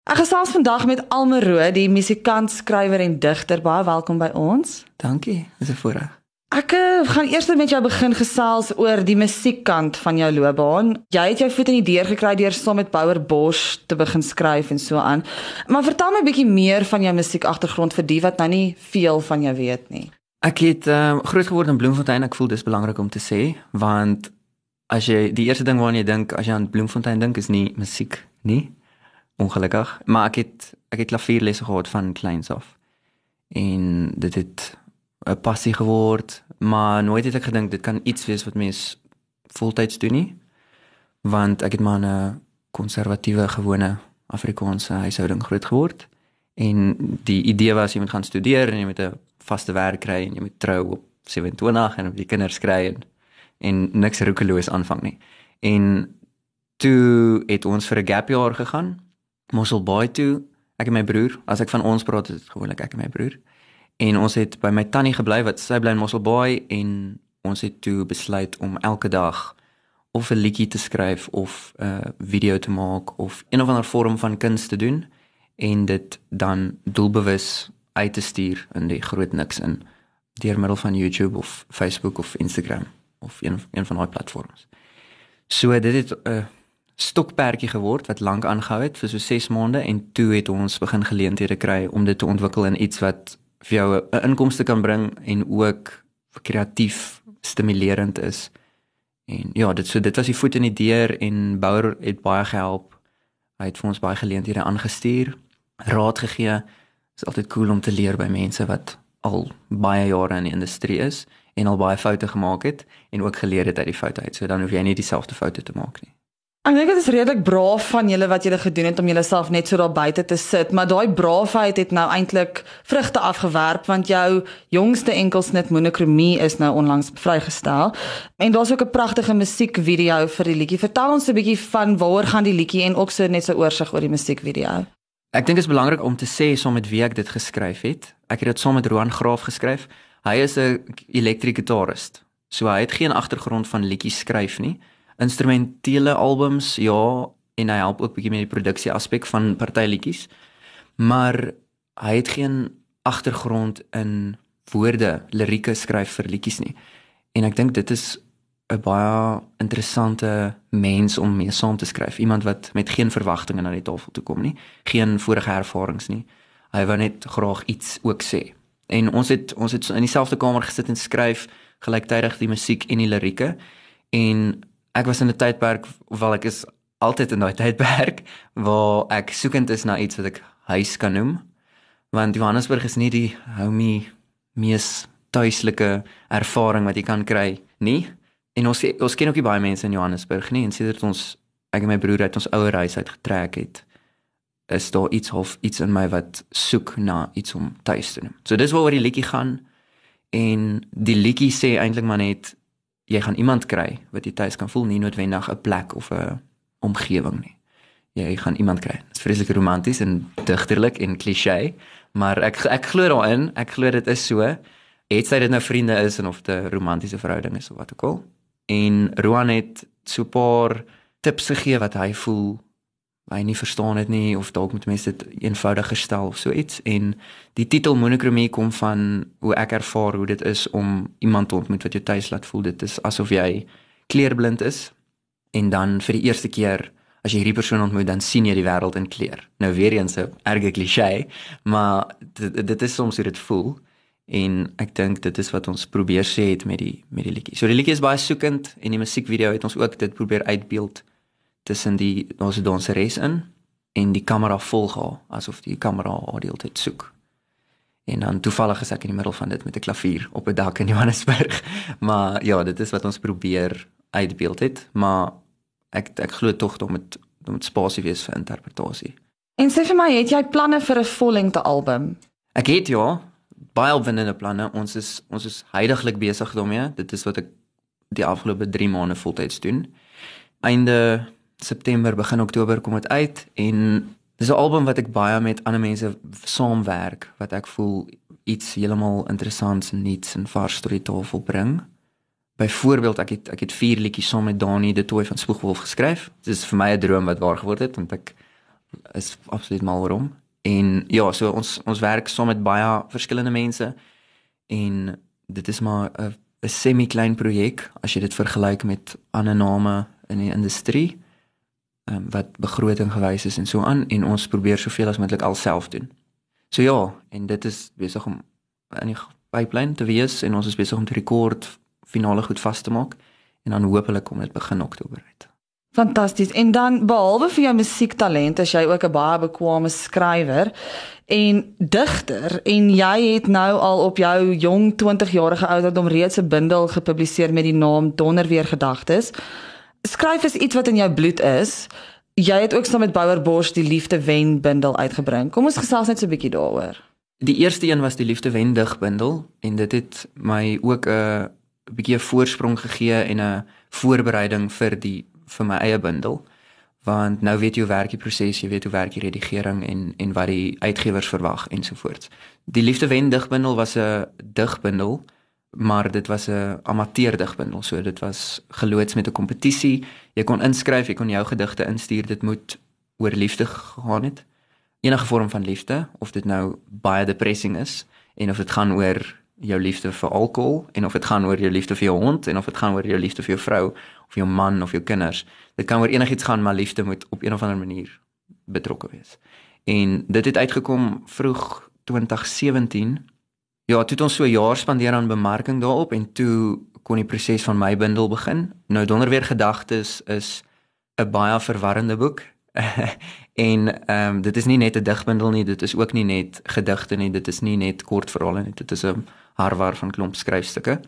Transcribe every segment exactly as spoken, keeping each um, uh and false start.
Ek gesels vandag met Almero, die musikant, skrywer en digter. Baie welkom by ons. Dankie, dis 'n voorreg. Ek uh, gaan eers met jou begin gesels oor die musiekkant van jou loopbaan. Jy het jou voet in die deur gekry deur saam met Bouwer Bosch te begin skryf en so aan. Maar vertel my 'n bietjie meer van jou musiekagtergrond vir die wat nou nie veel van jou weet nie. Ek het uh, groot geword in Bloemfontein. Ek voel dis belangrik om te sê, want as jy die eerste ding waaraan jy dink as jy aan Bloemfontein dink is nie musiek nie. Ongelukkig, maar ek het ek het klavierlesse gehad van kleins af. En dit het 'n passie geword, maar nooit het ek gedink dit kan iets wees wat mens voltyds doen nie, want ek het maar in 'n konservatiewe, gewone Afrikaanse huishouding groot geword. En die idee was jy moet gaan studeer en jy moet 'n vaste werk kry en jy moet trou op sewe-en-twintig en op die kinders kry en, en niks roekeloos aanvang nie. En toe het ons vir 'n gap jaar gegaan. Mosselbaai toe, ek en my broer, as ek van ons praat, is dit gewoonlik ek en my broer. En ons het by my tannie gebly, wat sy bly in Mosselbaai, en ons het toe besluit om elke dag of 'n liedjie te skryf, of 'n uh, video te maak, of een of ander vorm van kuns te doen, en dit dan doelbewus uit te stuur in die groot niks in, deur middel van YouTube, of Facebook, of Instagram, of een, een van daai platforms. So dit het 'n uh, stokperdjie geword wat lank aangehou het vir so ses maande, en toe het ons begin geleenthede kry om dit te ontwikkel in iets wat vir jou 'n inkomste kan bring en ook kreatief stimulerend is. En ja, dit so dit was die voet in die deur, en Bouwer het baie gehelp. Hy het vir ons baie geleenthede aangestuur, raad gegee. Dit is altyd cool om te leer by mense wat al baie jare in die industrie is en al baie foute gemaak het en ook geleer het uit die foute uit. So dan hoef jy nie dieselfde foute te maak nie. Ek dink dit is redelik braaf van julle wat julle gedoen het om julleself net so daar buite te sit, maar daai braafheid het nou eintlik vrugte afgewerp, want jou jongste enkelsnit Monokromie is nou onlangs vrygestel. En daar's ook 'n pragtige musiekvideo vir die liedjie. Vertel ons 'n bietjie van waaroor gaan die liedjie en ook so net so oorsig oor die musiekvideo. Ek dink dit is belangrik om te sê saam met wie ek dit geskryf het. Ek het dit saam met Roan Graaf geskryf. Hy is 'n elektriekgitarist. So hy het geen agtergrond van liedjies skryf nie. Instrumentele albums, ja, en hy help ook bietjie met die produksie aspek van party liedjies, maar hy het geen agtergrond in woorde, lirieke skryf vir liedjies nie. En ek dink dit is 'n baie interessante mens om mee saam te skryf, iemand wat met geen verwagtinge na die tafel toe kom nie, geen vorige ervarings nie. Hy wou net graag iets ook sê. En ons het ons het in dieselfde kamer gesit en skryf gelyktydig die musiek en die lirieke, en ek was in 'n tydperk, wel ek is altyd in daai tydperk, waar ek soekend is na iets wat ek huis kan noem, want Johannesburg is nie die homie, mees tuislike ervaring wat jy kan kry nie, en ons, ons ken ook nie baie mense in Johannesburg nie, en sedert ons, ek en my broer uit ons ouer huis uitgetrek het, is daar iets half iets in my wat soek na iets om tuis te noem. So dis waaroor die liedjie gaan, en die liedjie sê eintlik maar net, jy gaan iemand kry wat jy tuis kan voel, nie noodwendig 'n plek of 'n omgewing nie. Jy gaan iemand kry. Dit is vreeslik romanties en digterlik en cliché, maar ek ek glo daarin, ek glo dit is so. Het sy dit nou vriende is en of dit 'n romantiese verhouding is of wat ook al. En Roan het so 'n paar tips gegee wat hy voel hy nie verstaan het nie, of dalk moet mense dit eenvoudiger stel of so iets. En die titel Monokromie kom van hoe ek ervaar hoe dit is om iemand te ontmoet wat jou tuis laat voel. Dit is asof jy kleurblind is, en dan vir die eerste keer as jy hierdie persoon ontmoet, dan sien jy die wêreld in kleur. Nou weer eens 'n erge cliché, maar dit, dit is soms hoe dit voel, en ek dink dit is wat ons probeer sê het met die met die liedjie. So die liedjie is baie soekend, en die musiekvideo het ons ook dit probeer uitbeeld tussen die ons danseres in, en die kamera volg haar, asof die kamera haar die hele tyd soek. En dan toevallig is ek in die middel van dit met 'n klavier op 'n dak in Johannesburg. Maar ja, dit is wat ons probeer uitbeeld het, maar ek ek glo tog dat dit moet spasie wees vir interpretasie. En sê vir my, het jy planne vir 'n vollengte album? Ek het ja, baie opwindende planne. Ons is ons is heidaglik besig daarmee. Dit is wat ek die afgelope drie maande voltyds doen. Einde September, begin Oktober kom dit uit, en dis 'n album wat ek baie met ander mense saamwerk, wat ek voel iets heeltemal interessants, nuuts en vars tot die tafel bring. Byvoorbeeld, ek het ek het vier liedjies saam met Dani de Tooy van Spoegwolf geskryf. Dit is vir my 'n droom wat waar geword het, want ek is absoluut mal oor. En ja, so ons ons werk saam met baie verskillende mense en dit is maar 'n 'n semi-klein projek as jy dit vergelyk met ander name in die industrie um, wat begroting gewys is en so aan en ons probeer soveel as moontlik alself doen. So ja, en dit is besig om in die pipeline te wees en ons is besig om te rekord finale goed vas te maak en dan hopelik kom dit begin Oktober uit. Fantasties. En dan behalwe vir jou musiektalent, is jy ook 'n baie bekwame skrywer en digter en jy het nou al op jou jong twintig-jarige ouderdom reeds 'n bundel gepubliseer met die naam Donderweer Gedagtes. Skryf is iets wat in jou bloed is. Jy het ook saam met Bouwer Bosch die Liefde Wen bundel uitgebring. Kom ons gesels net so 'n bietjie daaroor. Die eerste een was die Liefde Wen digbundel en dit het my ook 'n bietjie 'n voorsprong gegee en 'n voorbereiding vir die vir my eie bundel, want nou weet jy hoe werk die proses, jy weet hoe werk die redigering en en wat die uitgewers verwag ensovoorts. Die Liefde Wen digbundel was 'n digbundel, maar dit was 'n amateur digbundel, so dit was geloods met 'n kompetisie. Jy kon inskryf, jy kon jou gedigte instuur, dit moet oor liefde gegaan het. Enige vorm van liefde, of dit nou baie depressing is en of dit gaan oor jou liefde vir alkohol en of dit gaan oor jou liefde vir jou hond en of dit gaan oor jou liefde vir jou vrou of jou man of jou kinders. Dit kan oor enigiets gaan, maar liefde moet op een of ander manier betrokke wees. En dit het uitgekom vroeg twintig sewentien. Ja, toe het ons so 'n jaar spandeer aan bemarking daarop en toe kon die proses van my bundel begin. Nou Donderweer Gedagtes is 'n baie verwarrende boek. en ehm um, dit is nie net 'n digbundel nie, dit is ook nie net gedigte nie, dit is nie net kortverhale nie, dit is 'n harwar van klomp skryfstukke.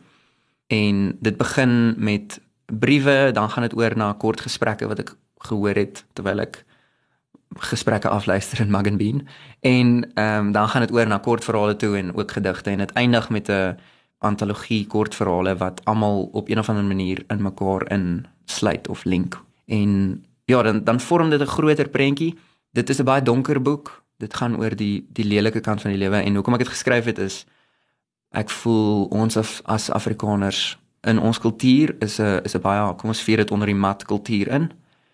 En dit begin met briewe, dan gaan dit oor na kort gesprekke wat ek gehoor het terwyl ek gesprekke afluister in Mug and Bean. En ehm um, dan gaan dit oor na kortverhale toe en ook gedigte en dit eindig met 'n antologie kortverhale wat almal op een of ander manier in mekaar insluit of link. En ja, dan dan vorm dit 'n groter prentjie. Dit is 'n baie donker boek. Dit gaan oor die die lelike kant van die lewe en hoekom ek dit geskryf het is ek voel ons as, as Afrikaners in ons kultuur is 'n is 'n baie, kom ons vier dit onder die mat kultuur in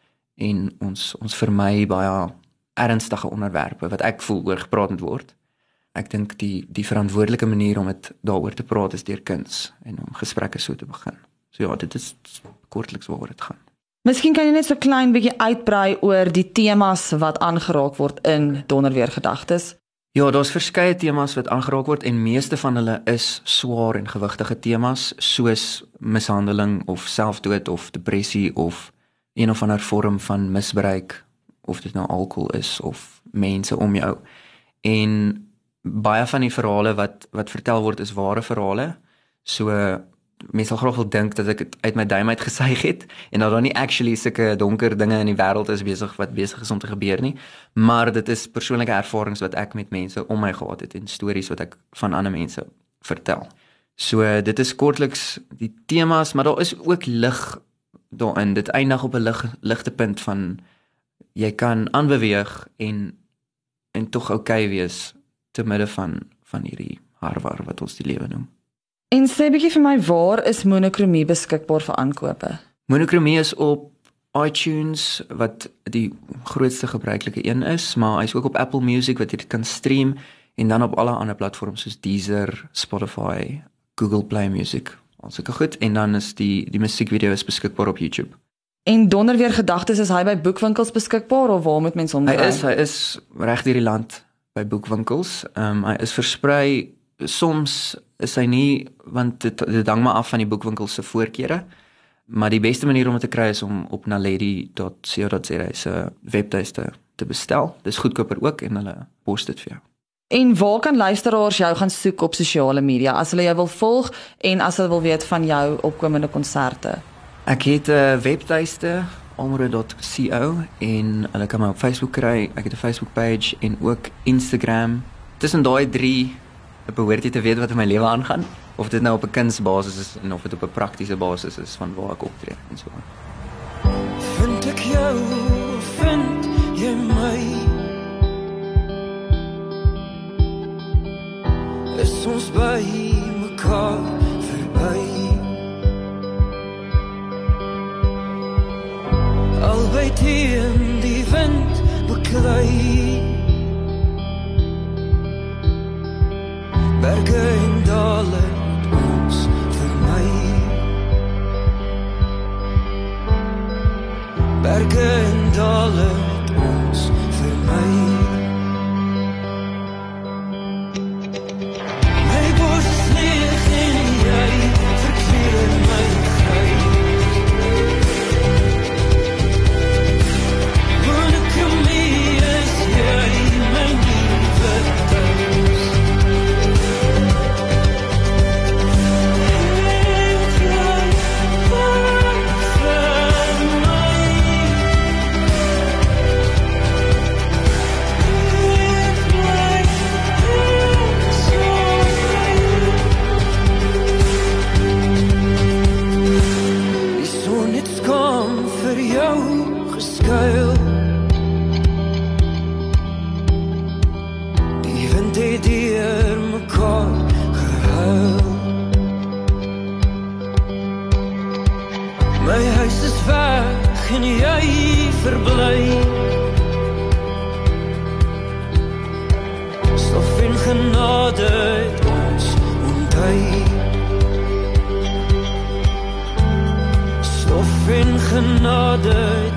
en ons ons vermy baie ernstige onderwerpe wat ek voel oor gepraat moet word. Ek dink die die verantwoordelike manier om dit daaroor te praat is deur kuns en om gesprekke so te begin. So ja, dit is kortliks waaroor dit gaan. Miskien kan jy net so klein bietjie uitbrei oor die temas wat aangeraak word in Donderweer Gedagtes. Ja, daar's verskeie temas wat aangeraak word en meeste van hulle is swaar en gewigtige temas soos mishandeling of selfdood of depressie of een of ander vorm van misbruik of dit nou alkohol is of mense om jou. En baie van die verhale wat wat vertel word is ware verhale. So mense sal graag wil dink dat ek het uit my duim uit gesuig het en dat daar nie actually sulke donker dinge in die wêreld is besig wat besig is om te gebeur nie, maar dit is persoonlike ervarings wat ek met mense om my gehad het en stories wat ek van ander mense vertel. So dit is kortliks die temas, maar daar is ook lig daarin. Dit eindig op 'n lig ligte punt van jy kan aanbeweeg en en tog oukei wees te midde van van hierdie harwar wat ons die lewe noem. En sê bietjie vir my, waar is Monokromie beskikbaar vir aankope? Monokromie is op iTunes wat die grootste gebruikelike een is, maar hy's ook op Apple Music wat jy dit kan stream en dan op alle ander platforms soos Deezer, Spotify, Google Play Music. Alsulke goed en dan is die die musiekvideo is beskikbaar op YouTube. En Donderweer Gedagtes, is hy by boekwinkels beskikbaar of waar moet mense hom kry? Hy is hy is reg deur die land by boekwinkels. Ehm um, hy is versprei. Soms is hy nie, want dit, dit hang maar af van die boekwinkel se voorkeure, maar die beste manier om dit te kry is om op naledi dot co dot za se webtuiste te bestel. Dis goedkoper ook en hulle pos dit vir jou. En waar kan luisteraars jou gaan soek op sosiale media as hulle jou wil volg en as hulle wil weet van jou opkomende konserte? Ek het 'n uh, webtuiste almere dot co en hulle kan my op Facebook kry. Ek het 'n Facebook page en ook Instagram. Tussen daai drie behoort jy te weet wat in my lewe aangaan, of dit nou op 'n kunsbasis is en of dit op 'n praktiese basis is van waar ek optree en so aan. Vind ek jou, vind jy my? Is ons by mekaar verby? Albei teen die wind beklei berge en dale het ons vermy. Berge en dale het ons vermy. My bors is leeg en jy verkleur my grys. Monokromie is jy my nuwe thuis. Geskuil. Die wind het deur mekaar gehuil. My huis is weg en jy verbly. Stof en genade het ons onthou. Stof en genade